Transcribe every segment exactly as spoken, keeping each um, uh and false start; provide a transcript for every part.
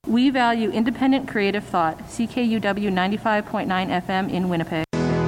We value independent creative thought. C K U W ninety-five point nine F M in Winnipeg.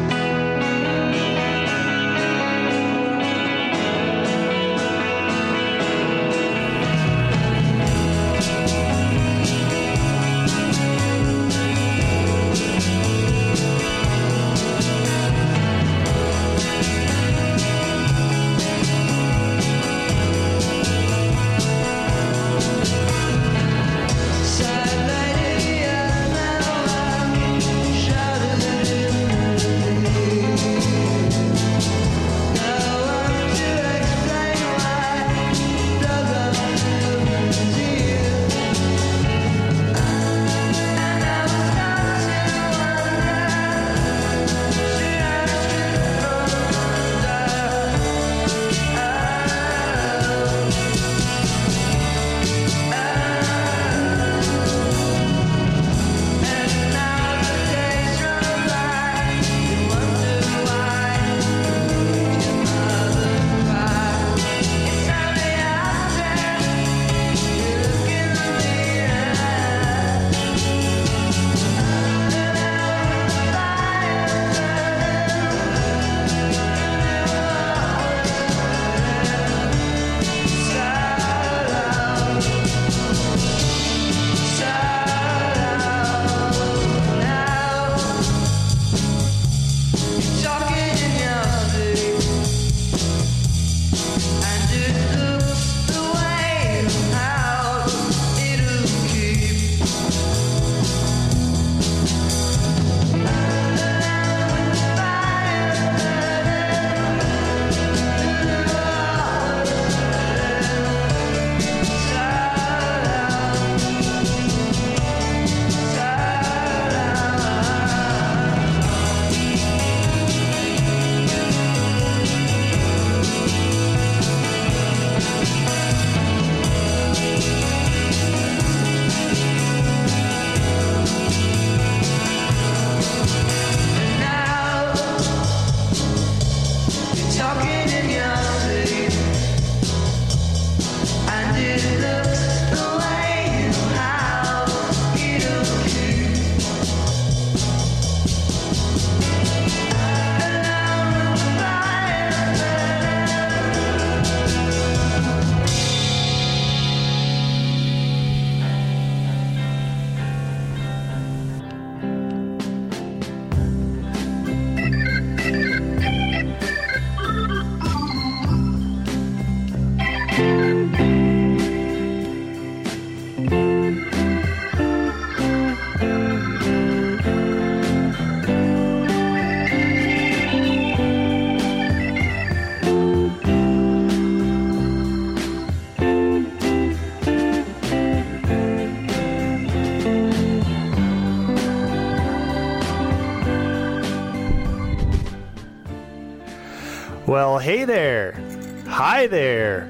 Well, hey there. Hi there.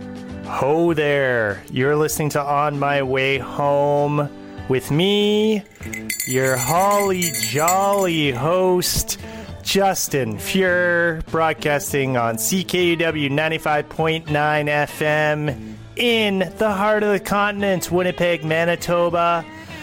Ho there. You're listening to On My Way Home with me, your holly jolly host, Justin Fuhr, broadcasting on C K U W ninety-five point nine F M in the heart of the continent, Winnipeg, Manitoba,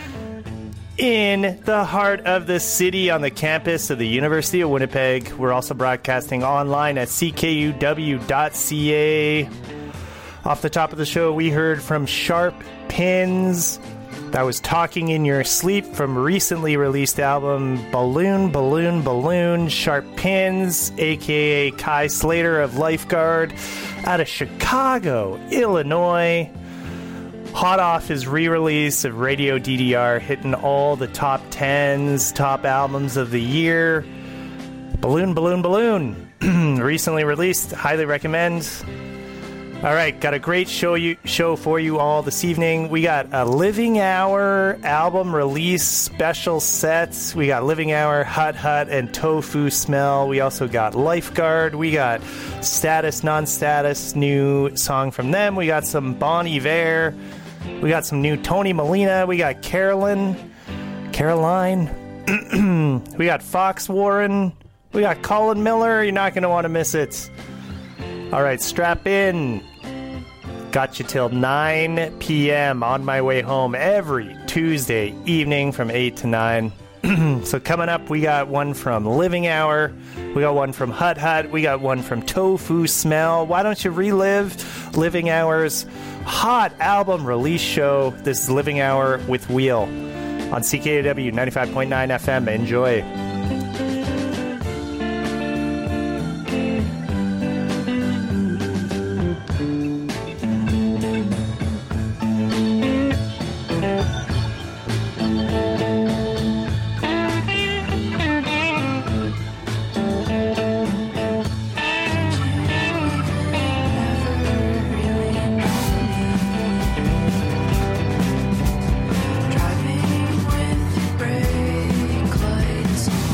in the heart of the city on the campus of the University of Winnipeg. We're also broadcasting online at C K U W dot C A. Off the top of the show, we heard from Sharp Pins. That was Talking in Your Sleep from recently released album Balloon, Balloon, Balloon. Sharp Pins, a k a. Kai Slater of Lifeguard, out of Chicago, Illinois. Hot off his re-release of Radio D D R, hitting all the top tens, top albums of the year. Balloon, Balloon, Balloon. Recently released. Highly recommend. All right, got a great show you show for you all this evening. We got a Living Hour album release special sets. We got Living Hour, Hut Hut, and Tofu Smell. We also got Lifeguard. We got Status, Non-Status, new song from them. We got some Bon Iver. We got some new Tony Molina. We got Carolyn. Caroline. We got Fox Warren. We got Colin Miller. You're not going to want to miss it. All right, strap in. Got you till nine p.m. on my way home every Tuesday evening from eight to nine. So coming up, we got one from Living Hour, we got one from Hut Hut, we got one from Tofu Smell. Why don't you relive Living Hour's hot album release show? This is Living Hour with Wheel on C K U W ninety-five point nine F M. Enjoy. Driving with brake lights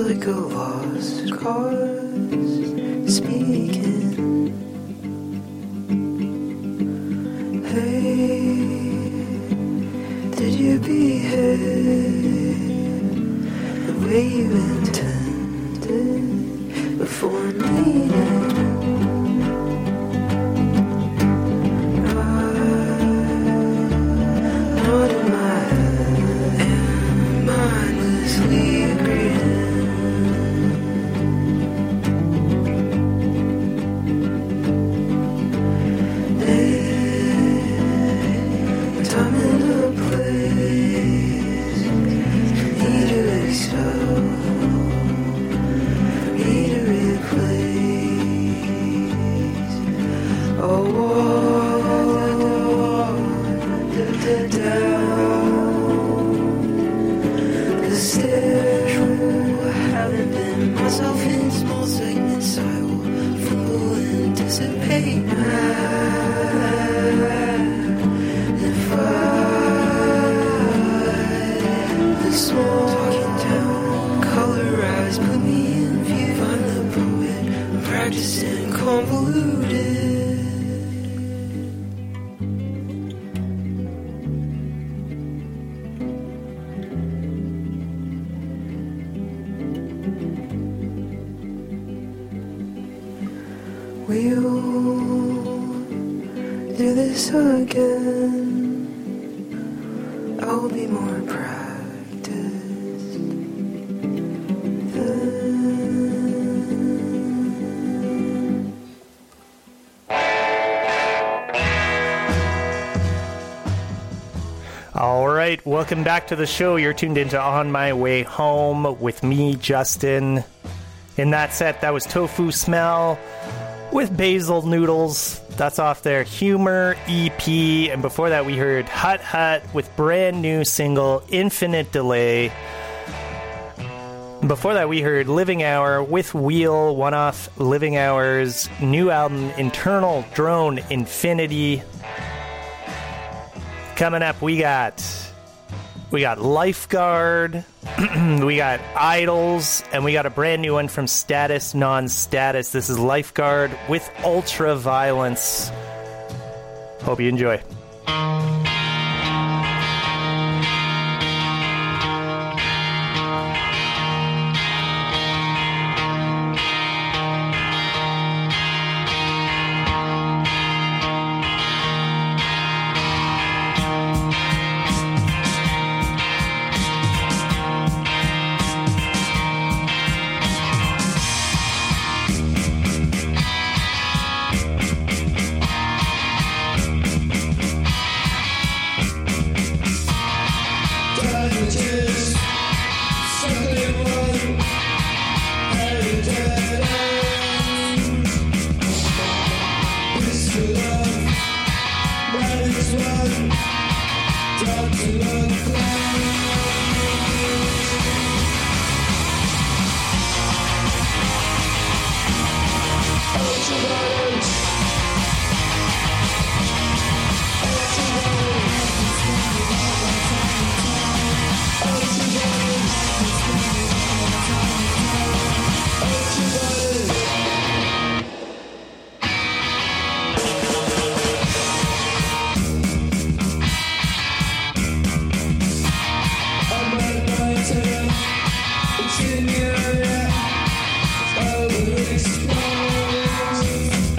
like a lost cause speaking. Hey, did you behave the way you intended before meeting? I nodded my head and mindlessly agreed. Time and a place for me to expel, for me to replace. Oh, walk da, da, down the stairs. I haven't been myself in small segments. I will fumble and dissipate now. If I, the small talking down, colorized, put me in view. I'm the poet, I'm practicing convoluted. We'll do this again. I'll be more practiced then. All right, welcome back to the show. You're tuned into On My Way Home with me, Justin. In that set, that was Tofu Smell with Basil Noodles. That's off their Humor E P. And before that, we heard Hut Hut with brand new single Infinite Delay. Before that, we heard Living Hour with Wheel, one off Living Hour's new album, Internal Drone Infinity. Coming up, we got we got Lifeguard, we got Idols, and we got a brand new one from Status Non-Status. This is Lifeguard with Ultra Violence. Hope you enjoy. It's in your eye, I will explode.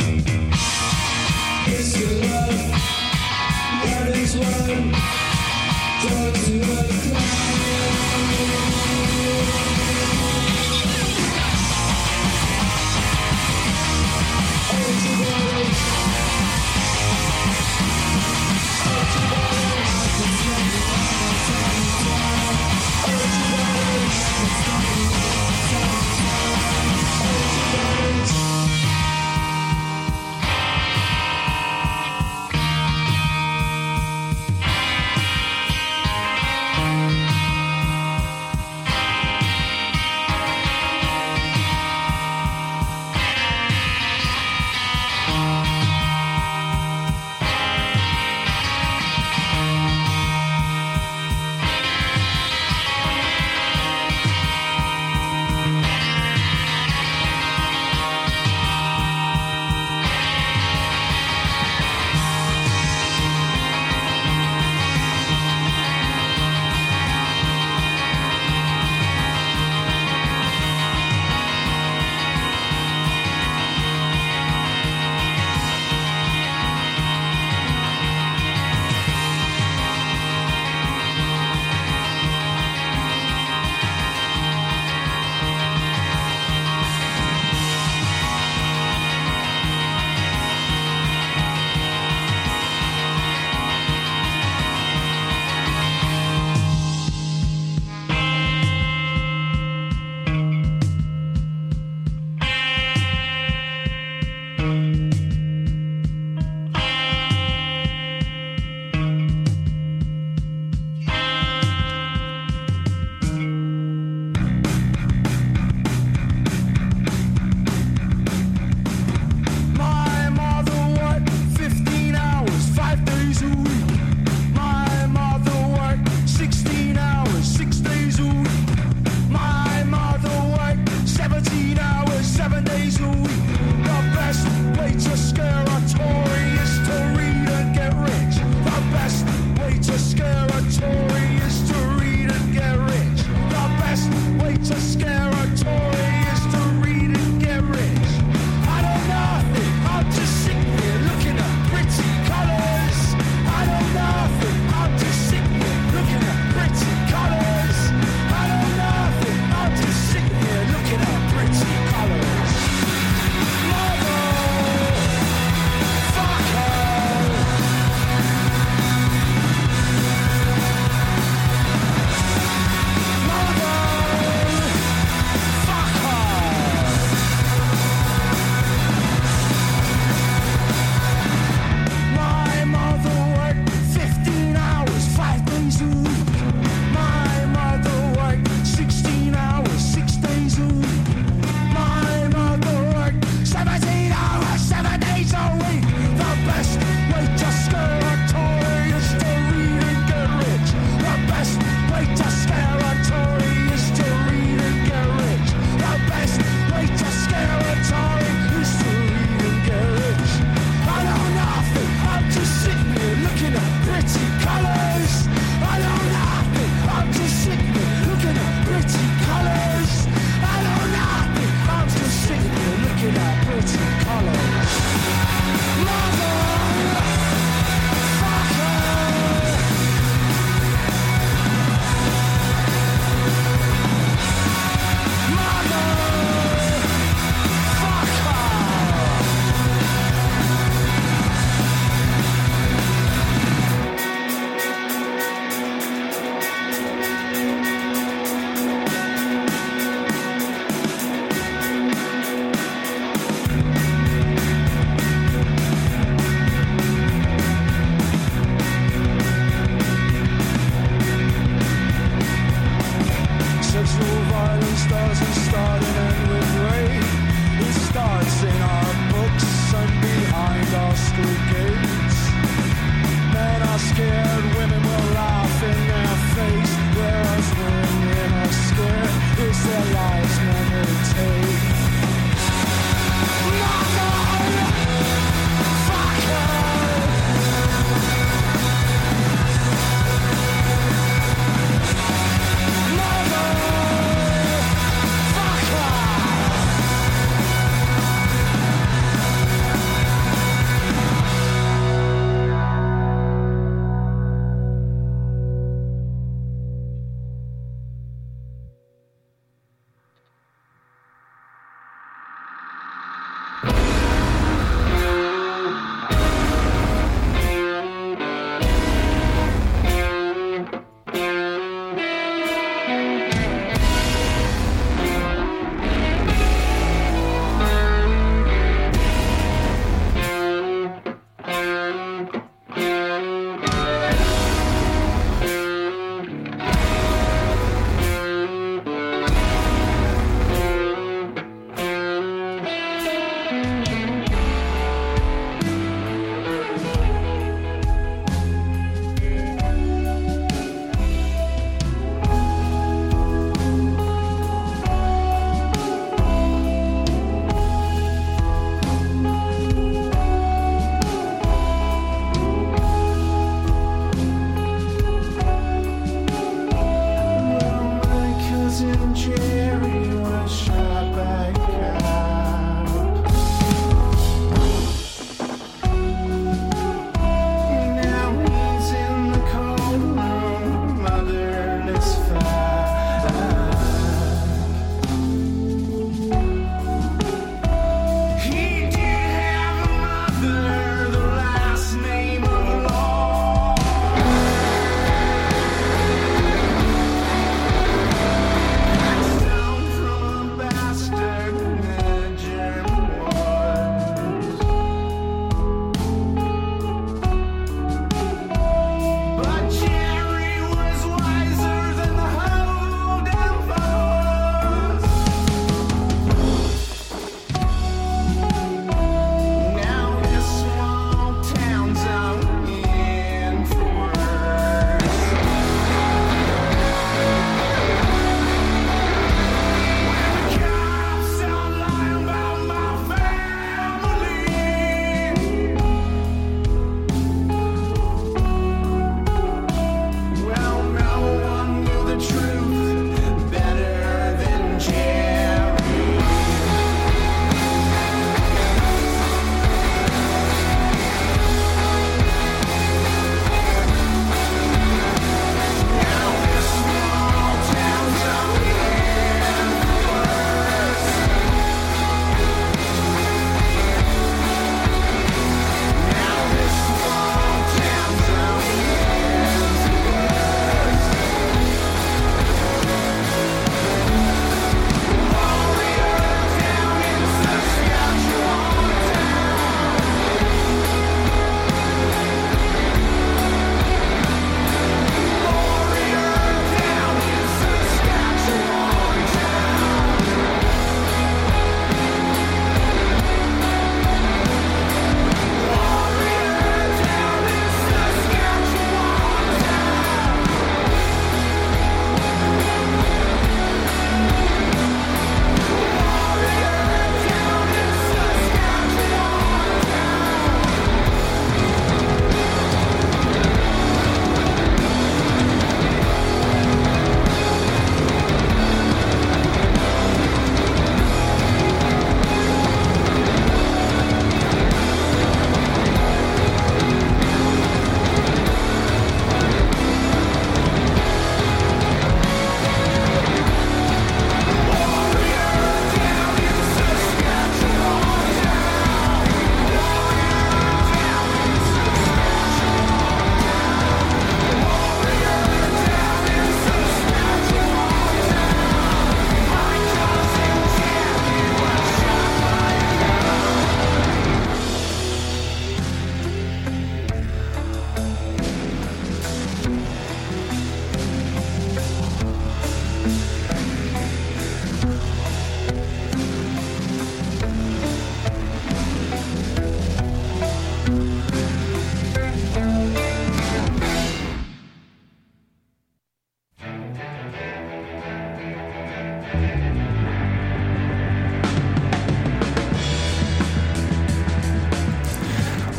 sixteen hours, seven days a week. The best way to scare a Tory is to read and get rich. The best way to scare a Tory is to read and get rich. The best way to scare a Tory is to read and get rich. I don't know nothing, I'm just sitting here looking at pretty colours. I don't know nothing, I'm just sitting here looking at pretty colours. I don't know nothing, I'm just sitting here looking at pretty colours. Mother, fuck her. Mother, fuck her. My mother worked fifteen hours, five days a week. My mother worked sixteen hours, six days a week. My mother worked seventeen hours, seven days a week. The best way to scare a Tory is to read and get rich. The best way to scare a Tory is to read and get rich. The best way to scare a Tory is to read and get rich. I know nothing, I'm just sitting here looking at pretty colours. I know nothing, I'm just sitting here looking at pretty colours. I know nothing, I'm just sitting here looking at pretty colours. Mother, fuck her. Mother, fuck her.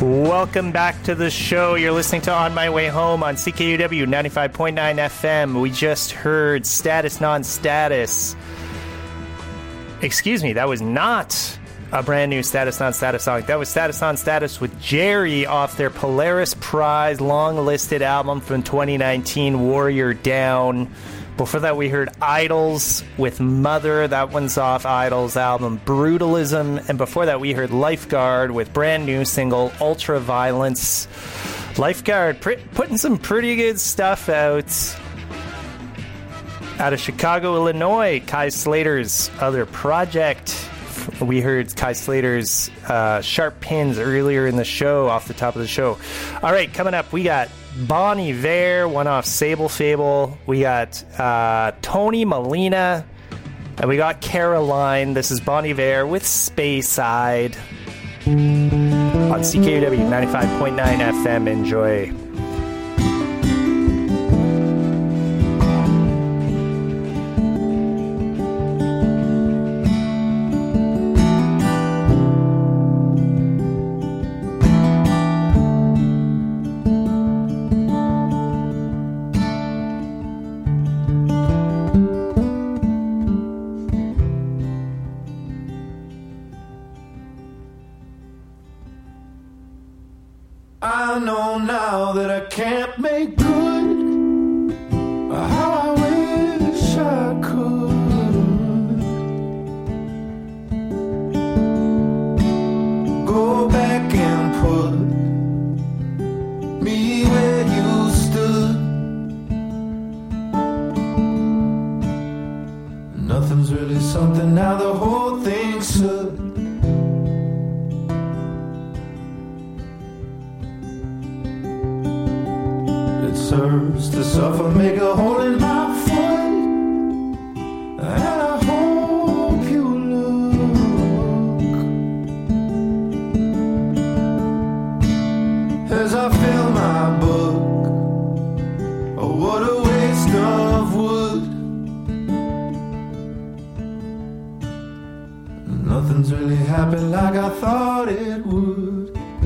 Welcome back to the show. You're listening to On My Way Home on C K U W ninety-five point nine F M. We just heard Status Non-Status. Excuse me, that was not a brand new Status Non-Status song. That was Status Non-Status with Jerry off their Polaris Prize long-listed album from twenty nineteen, Warrior Down. Before that, we heard Idols with Mother. That one's off Idols' album Brutalism. And before that, we heard Lifeguard with brand new single Ultraviolence. Lifeguard pr- putting some pretty good stuff out. Out of Chicago, Illinois, Kai Slater's other project. We heard Kai Slater's uh, Sharp Pins earlier in the show, off the top of the show. All right, coming up, we got Bon Iver, one off Sable Fable. We got uh, Tony Molina. And we got Caroline. This is Bon Iver with Speyside on C K U W ninety-five point nine F M. Enjoy. I know now that I can't make good how I wish I could. Go back and put me where you stood. Nothing's really something now, the whole thing's should. Serves to suffer, make a hole in my foot, and I hope you look as I fill my book. Oh, what a waste of wood. Nothing's really happened like I thought it would.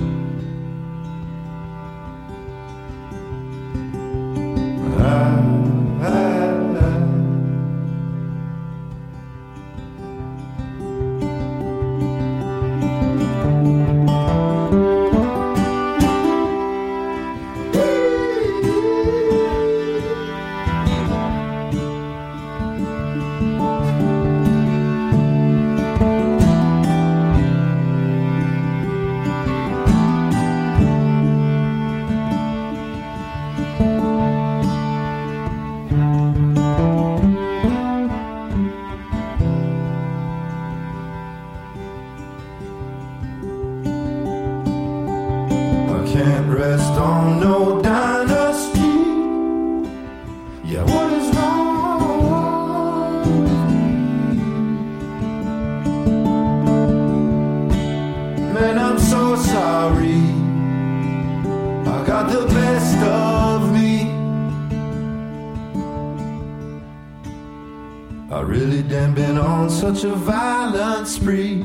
Such a violent spree.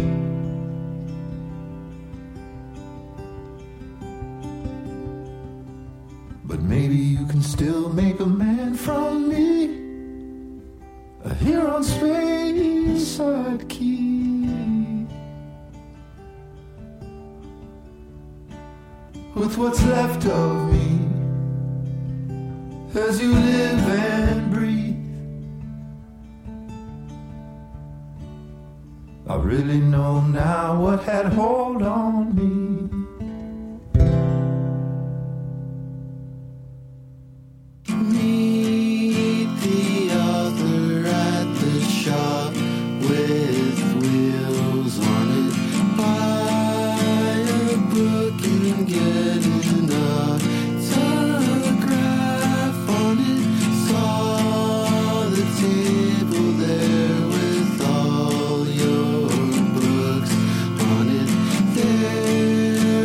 But maybe you can still make a man from me, a here on Speyside Key. With what's left of me, as you live and breathe. I really know now what had hold on me. Meet the other at the shop with wheels on it. Buy a book and get an autograph on it. Saw the table there with all your books on it. There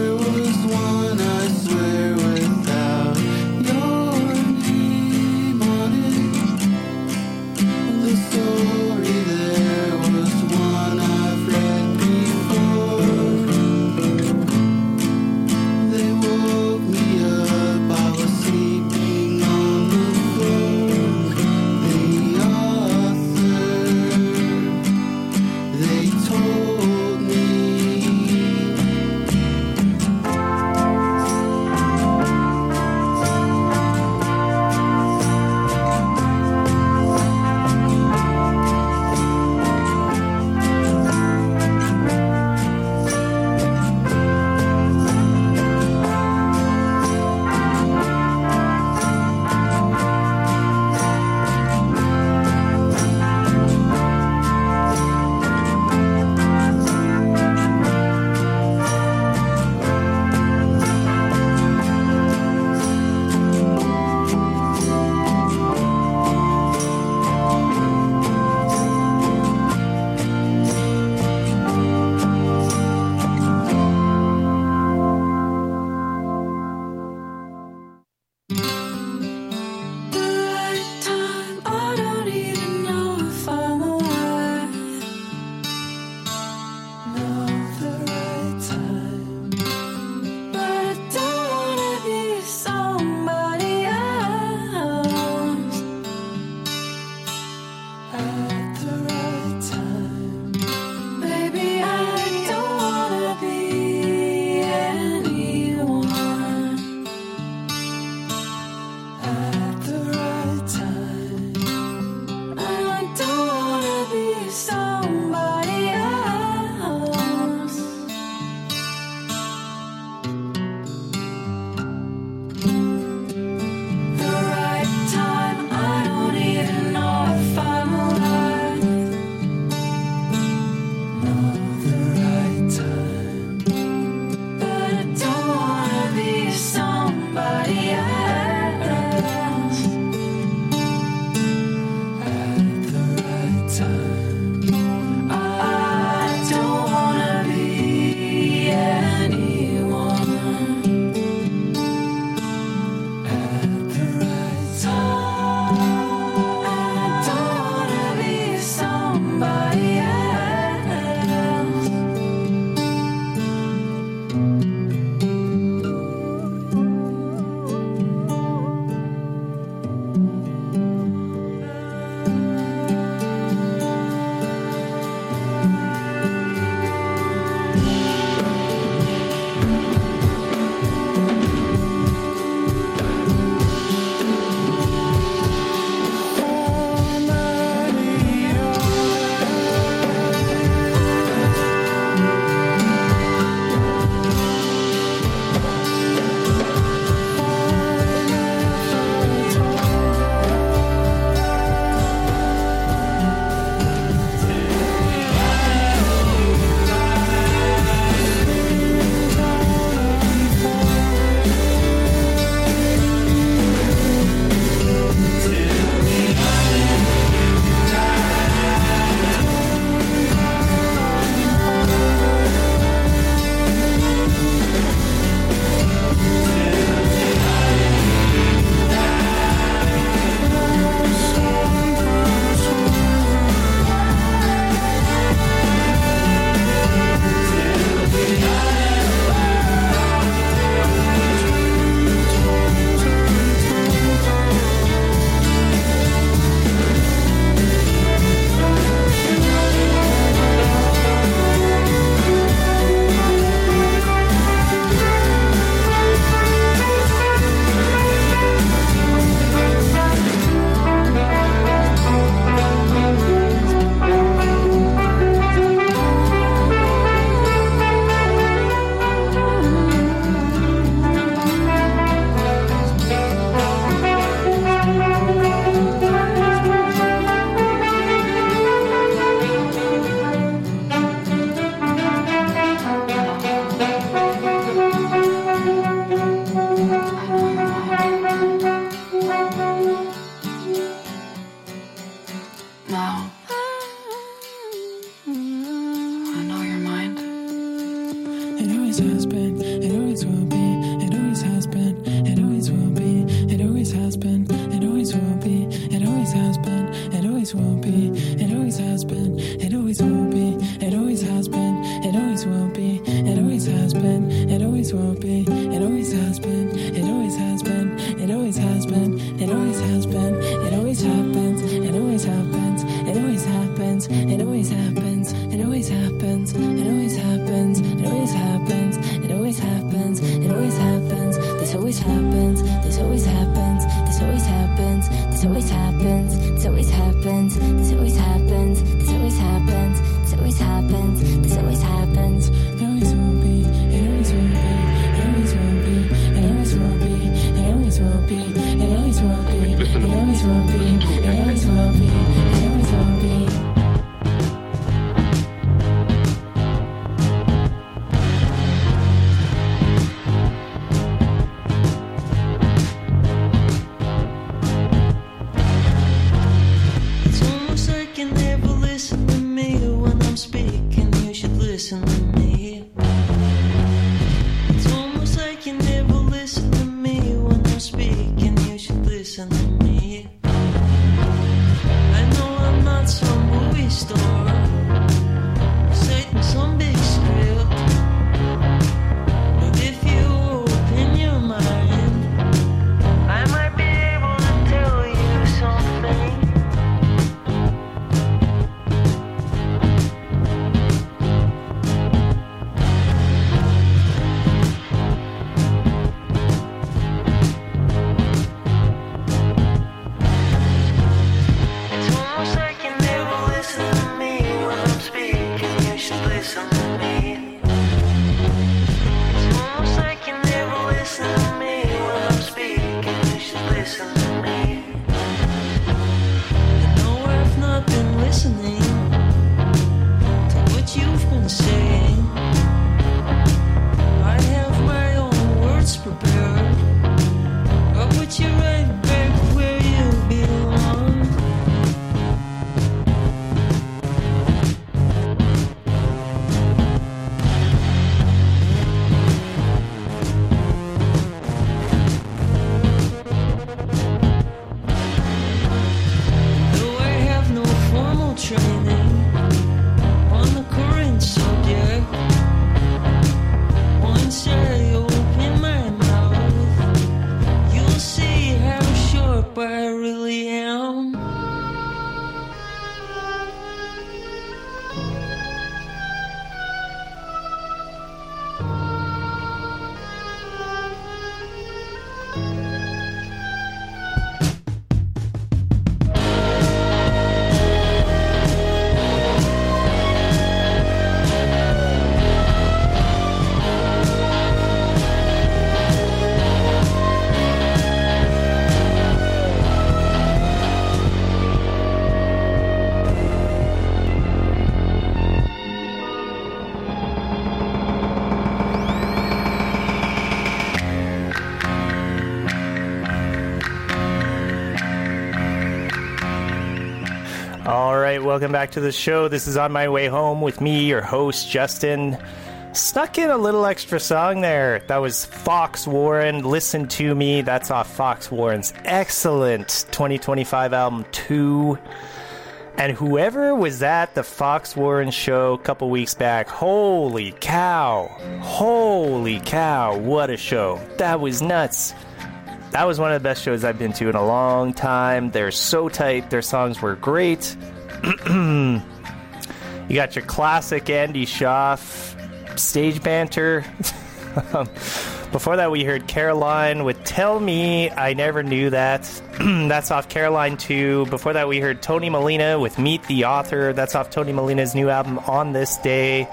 welcome back to the show. This is On My Way Home with me, your host, Justin. Snuck in a little extra song there. That was Fox Warren, Listen to Me. That's off Fox Warren's excellent twenty twenty-five album, two. And whoever was at the Fox Warren show a couple weeks back, holy cow. Holy cow, what a show. That was nuts. That was one of the best shows I've been to in a long time. They're so tight. Their songs were great. You got your classic Andy Schaaf stage banter. Before that, we heard Caroline with Tell Me I Never Knew That. That's off Caroline two. Before that, we heard Tony Molina with Meet the Author. That's off Tony Molina's new album, On This Day.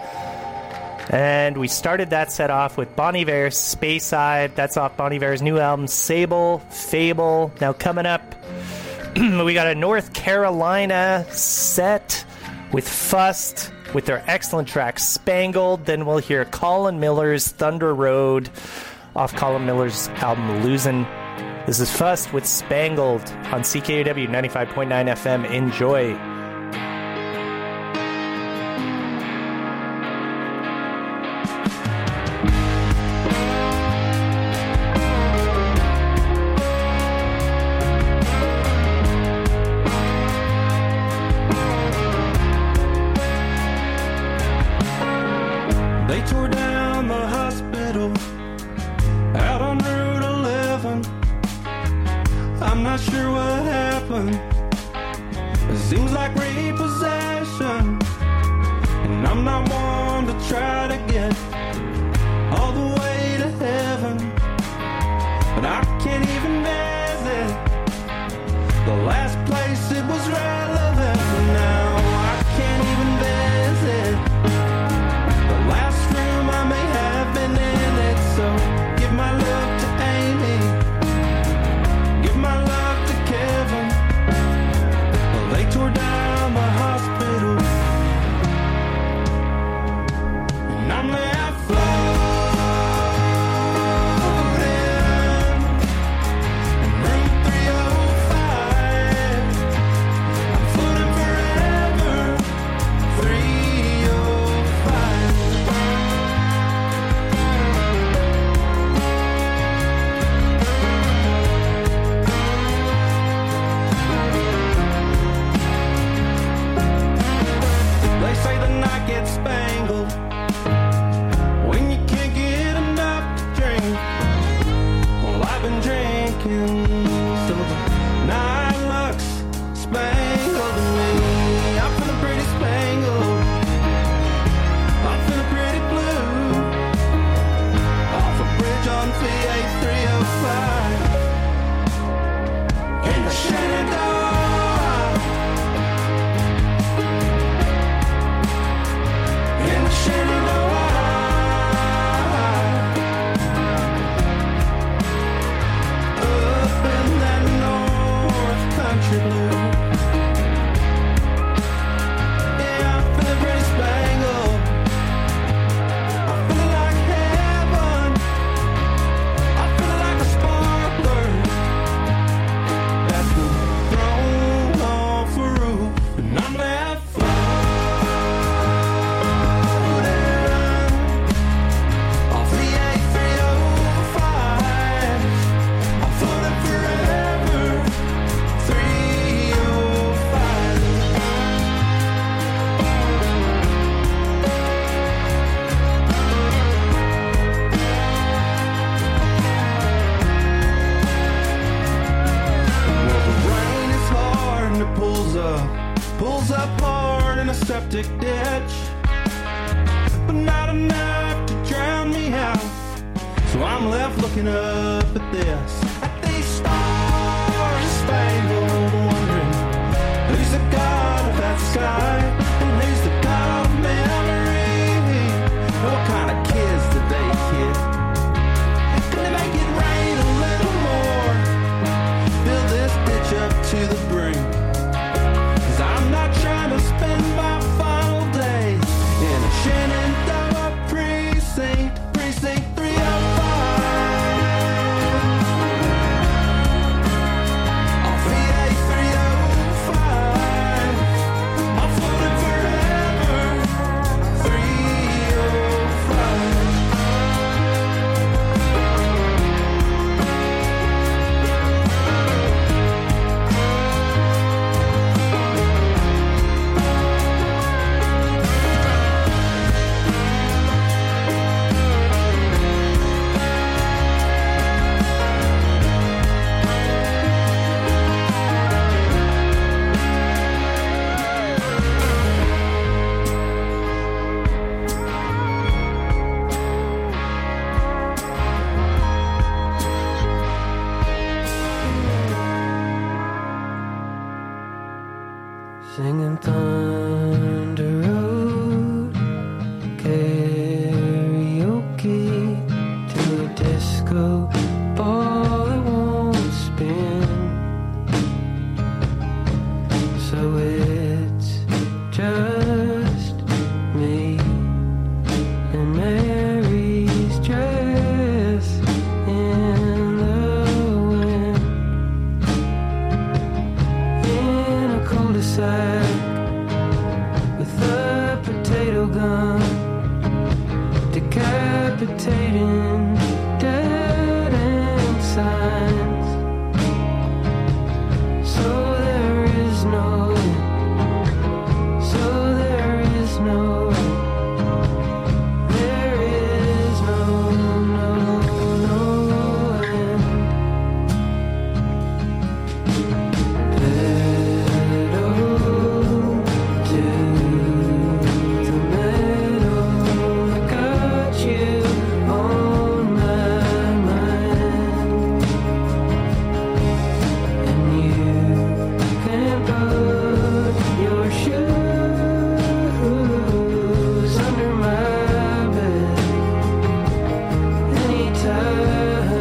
And we started that set off with Bon Iver, Speyside. That's off Bon Iver's new album, Sable, Fable. Now coming up, we got a North Carolina set with Fust, with their excellent track, Spangled. Then we'll hear Colin Miller's Thunder Road off Colin Miller's album, Losing. This is Fust with Spangled on C K U W ninety-five point nine F M. Enjoy. Off the A three oh five lines. So there is no end. So there is no end. There is no, no, no end. Pedal to the metal. I got you on my mind. And you can put your shoes under my bed anytime.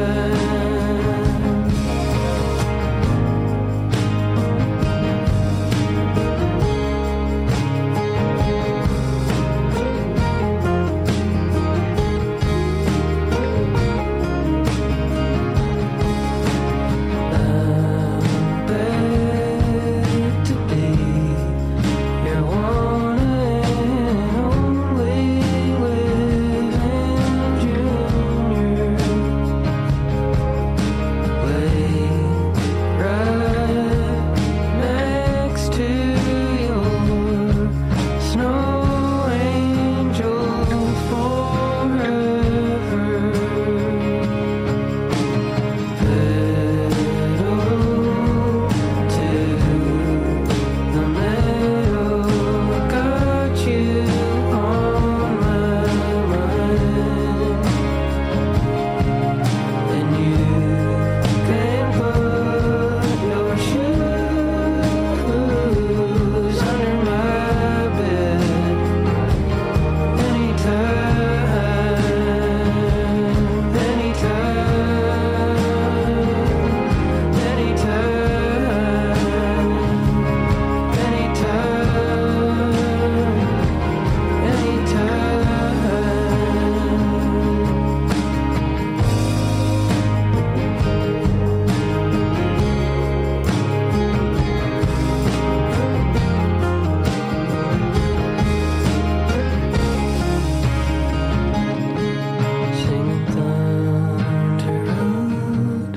I'm begged to be your one and only living junior. Lay right next to your snow angel forever. Pedal to the metal. Got you on my mind. And you can put your shoes under my bed anytime, anytime, Singing Thunder Road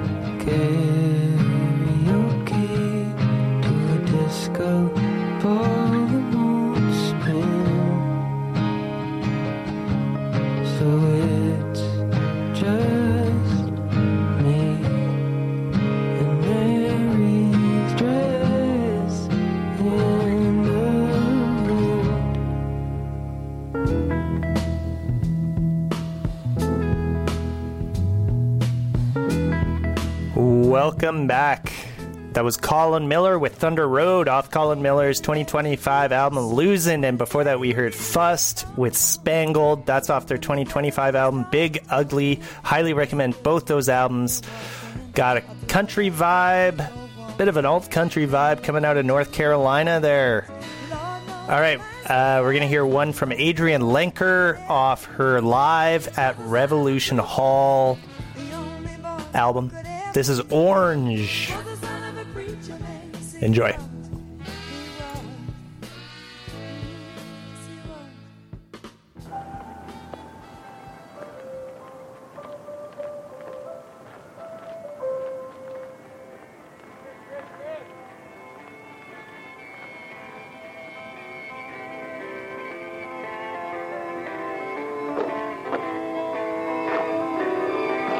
karaoke to a disco ball that won't spin. So it's just me and Mary's dress in the wind. Welcome back. That was Colin Miller with Thunder Road off Colin Miller's twenty twenty-five album Losing, and before that we heard Fust with Spangled. That's off their twenty twenty-five album Big Ugly. Highly recommend both those albums. Got a country vibe, bit of an alt country vibe coming out of North Carolina there. All right, uh, we're going to hear one from Adrienne Lenker off her Live at Revolution Hall album. This is Orange. Enjoy.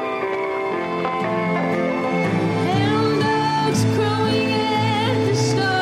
Dogs crowing at the stars.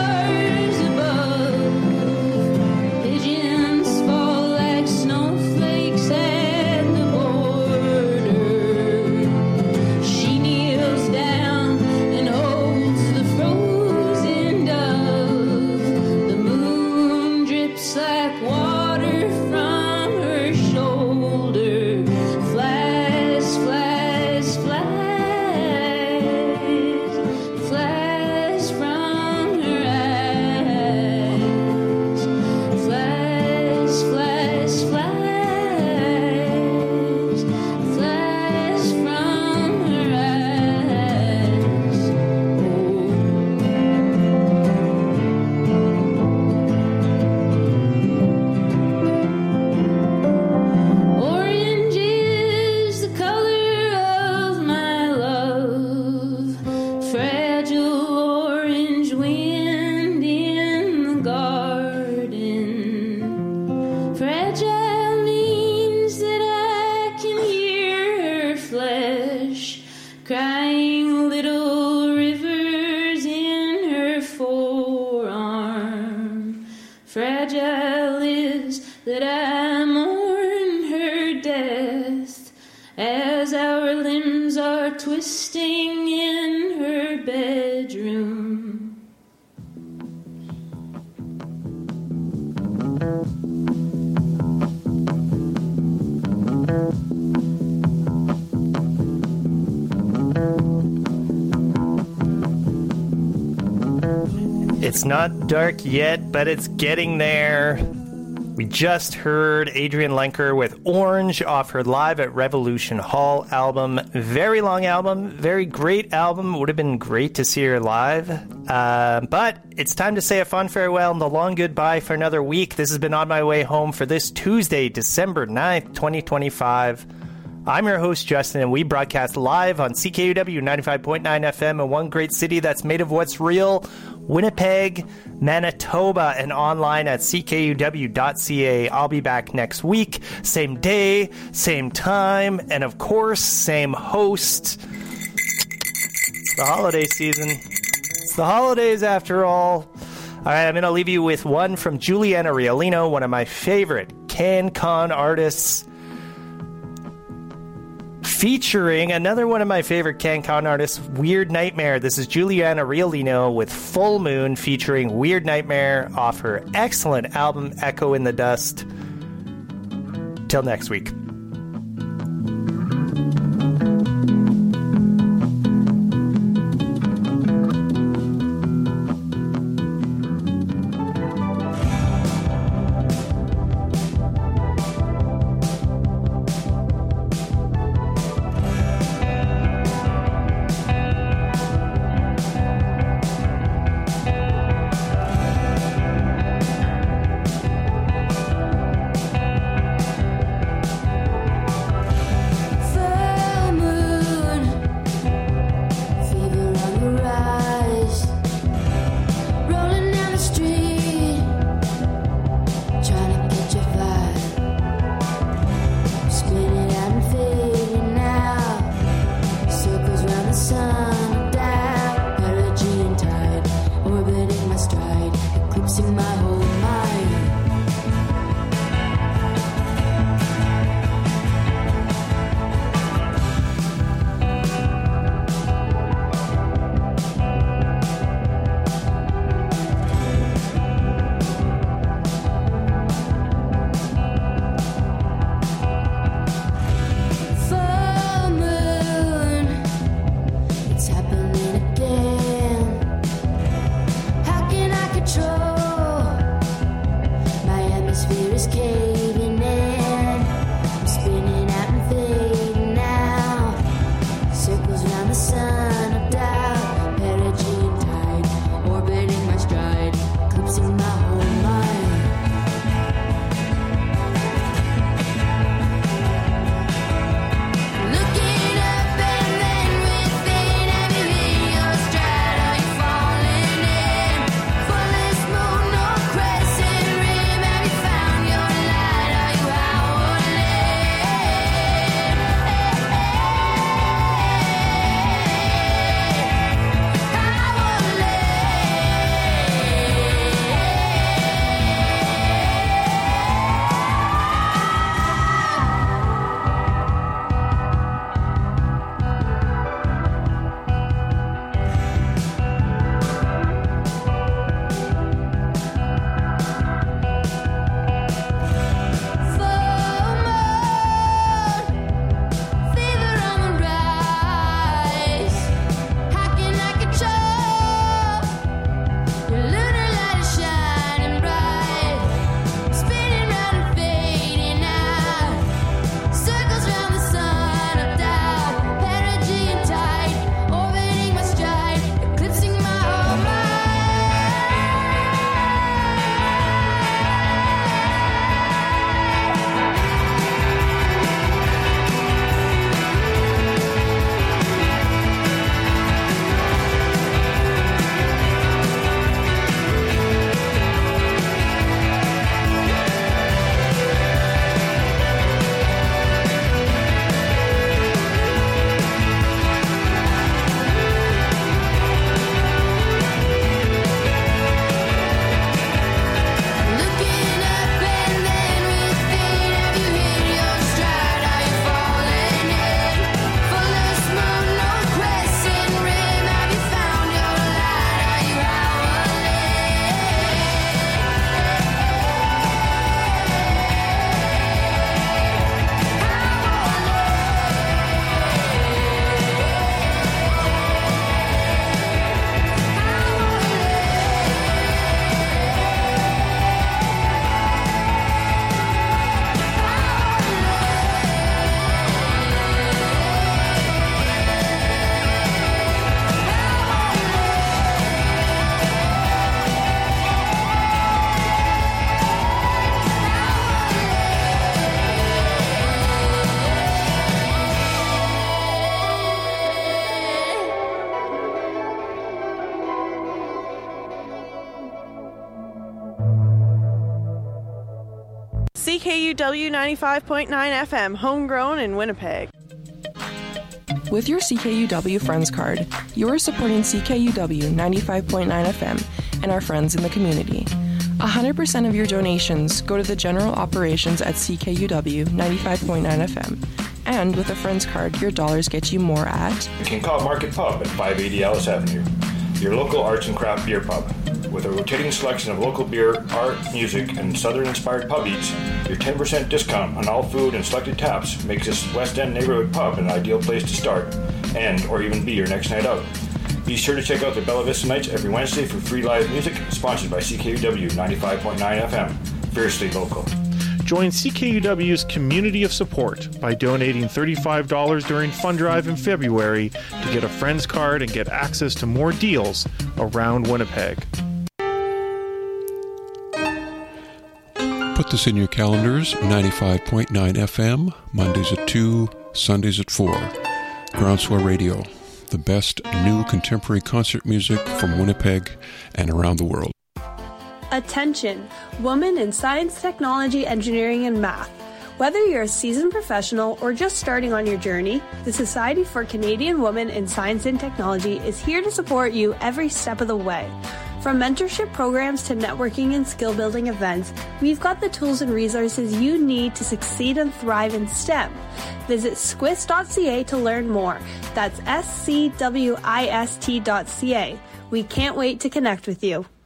I mourn her death as our limbs are twisting in her bedroom. It's not dark yet, but it's getting there. We just heard Adrienne Lenker with Orange off her Live at Revolution Hall album. Very long album, very great album. Would have been great to see her live. Uh, but it's time to say a fond farewell and a long goodbye for another week. This has been On My Way Home for this Tuesday, December ninth, twenty twenty-five. I'm your host, Justin, and we broadcast live on C K U W ninety-five point nine F M in one great city that's made of what's real, Winnipeg, Manitoba, and online at C K U W dot C A. I'll be back next week, same day, same time, and of course, same host. It's the holiday season. It's the holidays after all. All right, I'm going to leave you with one from Juliana Riolino, one of my favorite CanCon artists, featuring another one of my favorite CanCon artists, Weird Nightmare. This is Juliana Riolino with Full Moon featuring Weird Nightmare off her excellent album Echo in the Dust. Till next week. U W ninety-five point nine F M, homegrown in Winnipeg. With your C K U W Friends card, you are supporting C K U W ninety-five point nine F M and our friends in the community. one hundred percent of your donations go to the general operations at C K U W ninety-five point nine F M. And with a Friends card, your dollars get you more at Kincaid Market Pub at five eighty Ellis Avenue, your local arts and craft beer pub. With a rotating selection of local beer, art, music, and southern-inspired pub eats, your ten percent discount on all food and selected taps makes this West End neighborhood pub an ideal place to start, and or even be your next night out. Be sure to check out the Bella Vista Nights every Wednesday for free live music, sponsored by C K U W ninety-five point nine F M, fiercely local. Join C K U W's community of support by donating thirty-five dollars during Fund Drive in February to get a Friends card and get access to more deals around Winnipeg. Put this in your calendars, ninety-five point nine F M, Mondays at two, Sundays at four. Groundswell Radio, the best new contemporary concert music from Winnipeg and around the world. Attention, women in science, technology, engineering, and math. Whether you're a seasoned professional or just starting on your journey, the Society for Canadian Women in Science and Technology is here to support you every step of the way. From mentorship programs to networking and skill-building events, we've got the tools and resources you need to succeed and thrive in STEM. Visit squist dot c a to learn more. That's S C W I S T dot C A. We can't wait to connect with you.